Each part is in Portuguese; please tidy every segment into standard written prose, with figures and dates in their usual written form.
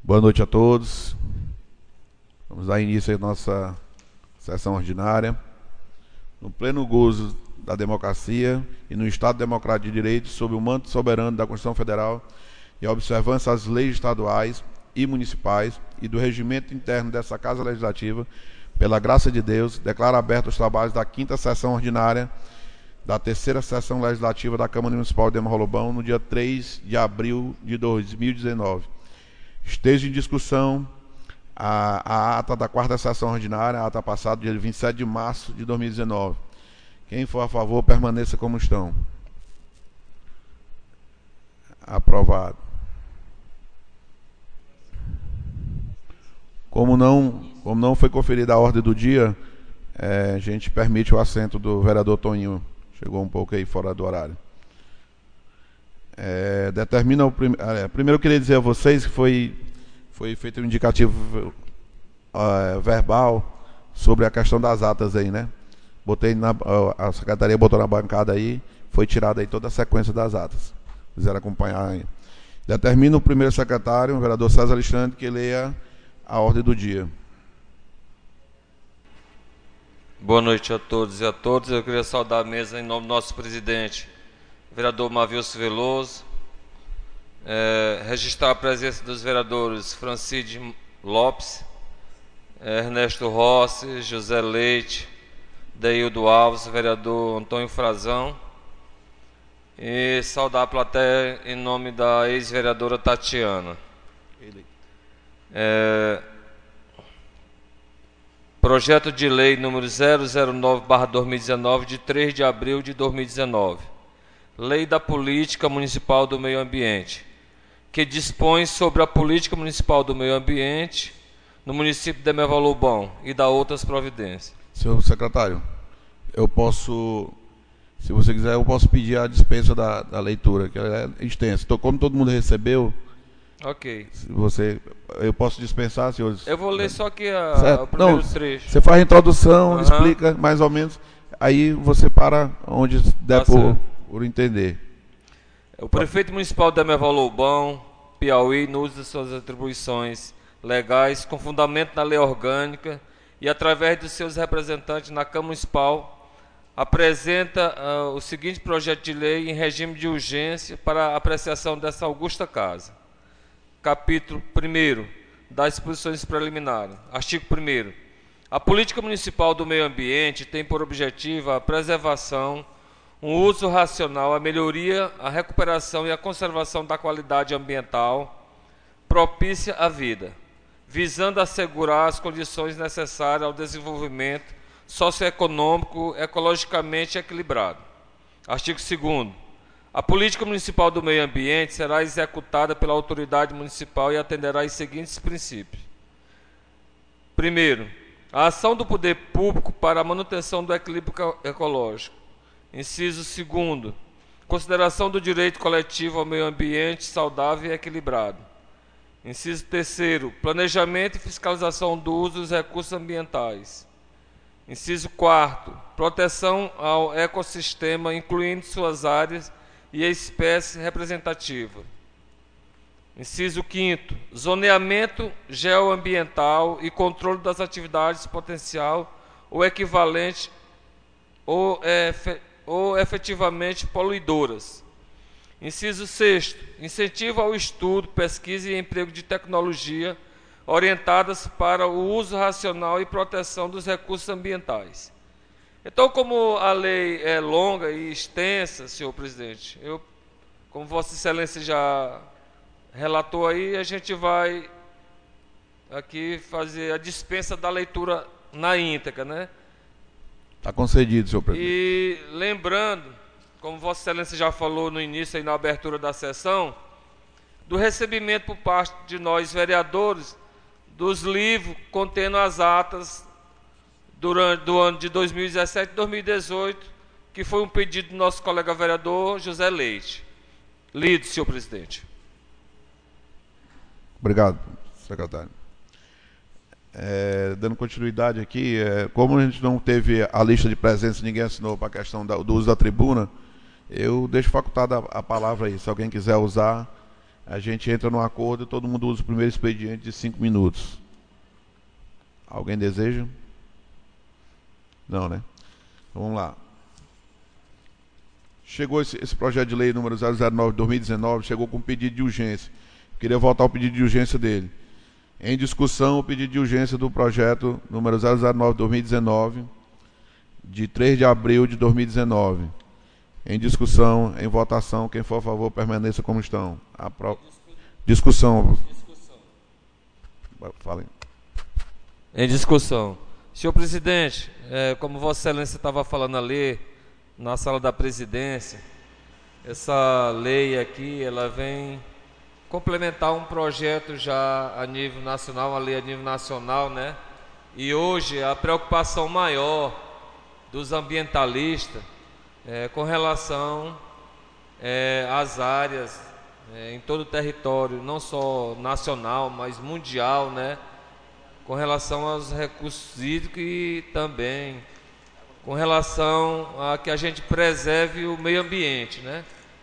Boa noite a todos. Vamos dar início à nossa sessão ordinária. No pleno gozo da democracia e no Estado Democrático de Direito, sob o manto soberano da Constituição Federal e a observância às leis estaduais e municipais e do regimento interno dessa Casa Legislativa, pela graça de Deus, declaro abertos os trabalhos da 5ª sessão ordinária da 3ª sessão legislativa da Câmara Municipal de Demarro-Lobão, no dia 3 de abril de 2019. Esteja em discussão a ata da 4ª sessão ordinária, a ata passada, dia 27 de março de 2019. Quem for a favor, permaneça como estão. Aprovado. Como não foi conferida a ordem do dia, a gente permite o assento do vereador Toninho. Chegou um pouco aí fora do horário. Primeiro eu queria dizer a vocês que foi feito um indicativo verbal sobre a questão das atas aí, né? A secretaria botou na bancada aí, foi tirada aí toda a sequência das atas. Quiseram acompanhar aí. Determina o primeiro secretário, o vereador César Alexandre, que leia a ordem do dia. Boa noite a todos e a todas. Eu queria saudar a mesa em nome do nosso presidente, vereador Mavilson Veloso, registrar a presença dos vereadores Francide Lopes, Ernesto Rossi, José Leite, Deildo Alves, vereador Antônio Frazão, e saudar a plateia em nome da ex-vereadora Tatiana. Projeto de lei número 009/2019, de 3 de abril de 2019. Lei da Política Municipal do Meio Ambiente, que dispõe sobre a política municipal do meio ambiente no município de Demarro-Lobão e da outras providências. Senhor secretário, se você quiser, eu posso pedir a dispensa da leitura, que ela é extensa. Então, como todo mundo recebeu, ok. Eu posso dispensar, senhores? Eu vou ler só aqui o Não, primeiro trecho. Você faz a introdução, explica mais ou menos, aí você para onde der por entender. O prefeito municipal de Demarro-Lobão, Piauí, no uso de suas atribuições legais, com fundamento na lei orgânica e através dos seus representantes na Câmara Municipal, apresenta o seguinte projeto de lei em regime de urgência para a apreciação dessa augusta casa. Capítulo 1º das disposições preliminares. Artigo 1º. A política municipal do meio ambiente tem por objetivo a preservação, um uso racional, a melhoria, a recuperação e a conservação da qualidade ambiental propícia à vida, visando assegurar as condições necessárias ao desenvolvimento socioeconômico ecologicamente equilibrado. Artigo 2º. A política municipal do meio ambiente será executada pela autoridade municipal e atenderá aos seguintes princípios. Primeiro, a ação do poder público para a manutenção do equilíbrio ecológico. Inciso 2º, consideração do direito coletivo ao meio ambiente saudável e equilibrado. Inciso 3º, planejamento e fiscalização do uso dos recursos ambientais. Inciso 4º, proteção ao ecossistema, incluindo suas áreas e espécies representativas. Inciso 5º, zoneamento geoambiental e controle das atividades potencial ou equivalente ou efetivamente poluidoras. Inciso 6º, incentivo ao estudo, pesquisa e emprego de tecnologia orientadas para o uso racional e proteção dos recursos ambientais. Então, como a lei é longa e extensa, senhor presidente, como Vossa Excelência já relatou aí, a gente vai aqui fazer a dispensa da leitura na íntegra, né? Está concedido, senhor presidente. E lembrando, como Vossa Excelência já falou no início e na abertura da sessão, do recebimento por parte de nós, vereadores, dos livros contendo as atas do ano de 2017 e 2018, que foi um pedido do nosso colega vereador José Leite. Lido, senhor presidente. Obrigado, secretário. Dando continuidade aqui, como a gente não teve a lista de presença, ninguém assinou para a questão do uso da tribuna, eu deixo facultada a palavra aí. Se alguém quiser usar, a gente entra num acordo e todo mundo usa o primeiro expediente de 5 minutos. Alguém deseja? Não, né? Então, vamos lá. Chegou esse projeto de lei número 009 de 2019, chegou com pedido de urgência. Queria votar o pedido de urgência dele. Em discussão, o pedido de urgência do projeto número 009 de 2019, de 3 de abril de 2019. Em discussão, em votação, quem for a favor, permaneça como estão. Discussão. Falem. Em discussão. Senhor presidente, como Vossa Excelência estava falando ali, na sala da presidência, essa lei aqui, ela vem complementar um projeto já a nível nacional, uma lei a nível nacional, né? E hoje a preocupação maior dos ambientalistas com relação às áreas em todo o território, não só nacional, mas mundial, né? Com relação aos recursos hídricos e também com relação a que a gente preserve o meio ambiente, né?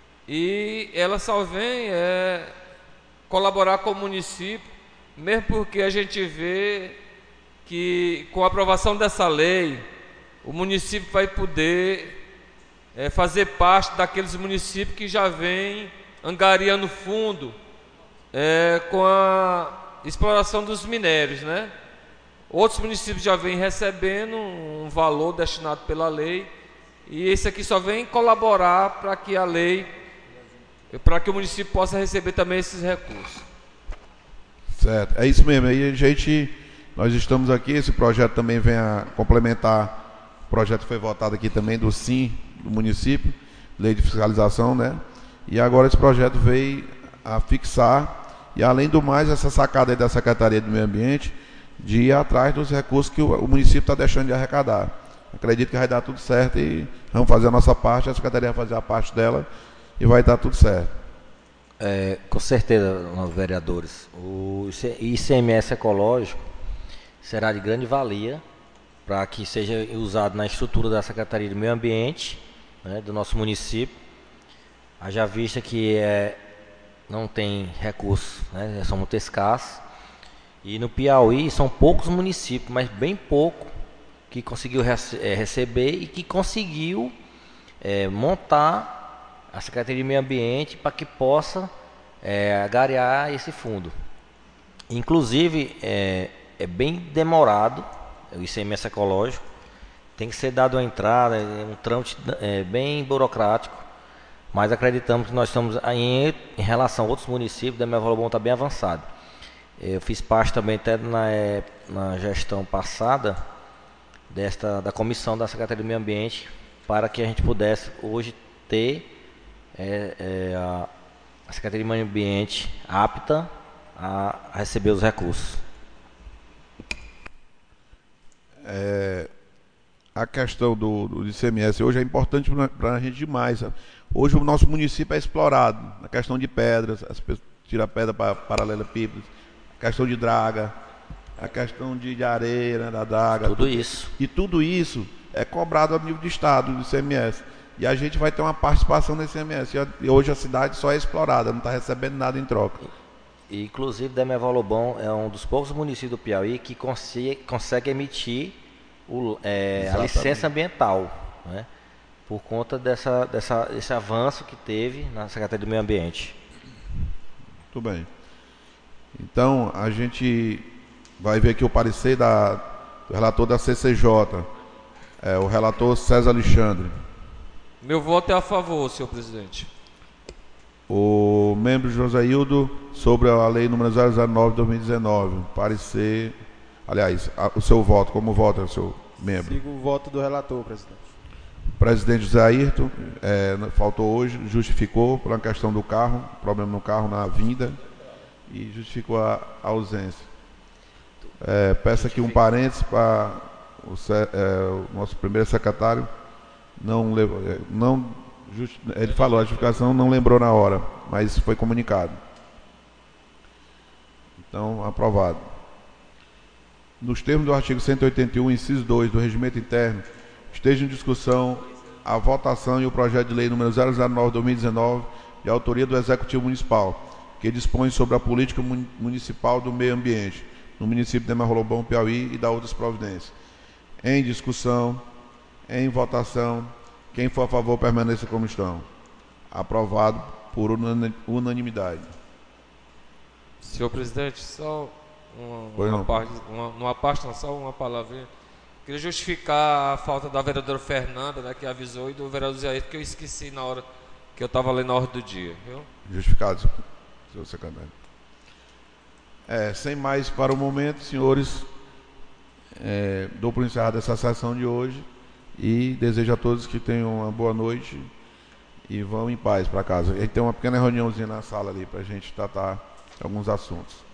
E ela só vem colaborar com o município, mesmo porque a gente vê que com a aprovação dessa lei, o município vai poder fazer parte daqueles municípios que já vêm angariando fundo com a exploração dos minérios, né? Outros municípios já vêm recebendo um valor destinado pela lei, e esse aqui só vem colaborar para que a lei, para que o município possa receber também esses recursos. Certo, é isso mesmo. Aí nós estamos aqui, esse projeto também vem a complementar o projeto que foi votado aqui também do SIM, do município, lei de fiscalização, né? E agora esse projeto veio a fixar, e além do mais, essa sacada aí da Secretaria do Meio Ambiente, de ir atrás dos recursos que o município está deixando de arrecadar. Acredito que vai dar tudo certo e vamos fazer a nossa parte, a Secretaria vai fazer a parte dela e vai dar tudo certo. Com certeza, vereadores. O ICMS ecológico será de grande valia para que seja usado na estrutura da Secretaria do Meio Ambiente, né, do nosso município. Haja vista que não tem recursos, né, são muito escassos. E no Piauí são poucos municípios, mas bem pouco, que conseguiu receber e que conseguiu montar a Secretaria de Meio Ambiente para que possa agariar esse fundo. Inclusive, é bem demorado o ICMS ecológico, tem que ser dado a entrada, é um trâmite bem burocrático, mas acreditamos que nós estamos, em relação a outros municípios, da Minha Valor Bom está bem avançado. Eu fiz parte também até na gestão passada da comissão da Secretaria do Meio Ambiente, para que a gente pudesse hoje ter a Secretaria do Meio Ambiente apta a receber os recursos. A questão do ICMS hoje é importante para a gente demais. Hoje o nosso município é explorado na questão de pedras, as pessoas tiram pedra para paralelepípedos, a questão de draga, a questão de areia, né, da draga. Tudo isso. E tudo isso é cobrado a nível de estado, do ICMS. E a gente vai ter uma participação nesse ICMS. E hoje a cidade só é explorada, não está recebendo nada em troca. E, inclusive, Damião Lobão é um dos poucos municípios do Piauí que consegue emitir a licença ambiental, né, por conta desse avanço que teve na Secretaria do Meio Ambiente. Muito bem. Então, a gente vai ver aqui o parecer do relator da CCJ, o relator César Alexandre. Meu voto é a favor, senhor presidente. O membro Josaildo, sobre a lei número 009 de 2019, parecer, aliás, o seu voto, como vota o seu membro? Sigo o voto do relator, presidente. O presidente José Ayrton, faltou hoje, justificou por uma questão do carro, problema no carro na vinda, e justificou a ausência. Peço aqui um parênteses para o nosso primeiro secretário, ele falou, a justificação não lembrou na hora, mas foi comunicado. Então, aprovado. Nos termos do artigo 181, inciso 2 do Regimento Interno, esteja em discussão a votação e o projeto de lei número 009/2019, de autoria do Executivo Municipal, que dispõe sobre a política municipal do meio ambiente no município de Emerval Lobão, Piauí, e da outras providências. Em discussão, em votação, quem for a favor permaneça como estão. Aprovado por unanimidade. Senhor presidente, só só uma palavrinha. Queria justificar a falta da vereadora Fernanda, né, que avisou, e do vereador Zé, que eu esqueci na hora que eu estava lendo a ordem do dia, viu? Justificado, senhor secretário. Sem mais para o momento, senhores, dou por encerrada essa sessão de hoje e desejo a todos que tenham uma boa noite e vão em paz para casa. E tem uma pequena reuniãozinha na sala ali para a gente tratar alguns assuntos.